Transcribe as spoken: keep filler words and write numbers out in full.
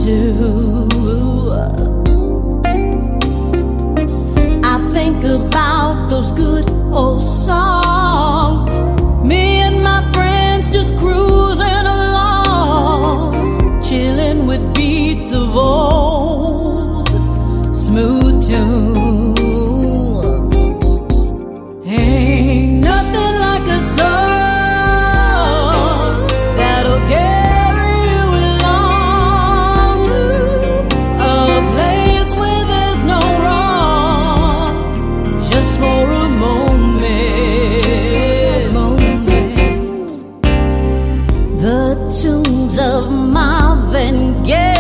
do. I think about those good old songs, me and my friends just cruising along, chilling with beats of old smooth tunes. Ain't nothing like a song that'll carry you along to a place where there's no wrong, just for a moment, just for a moment. The tunes of Marvin Gaye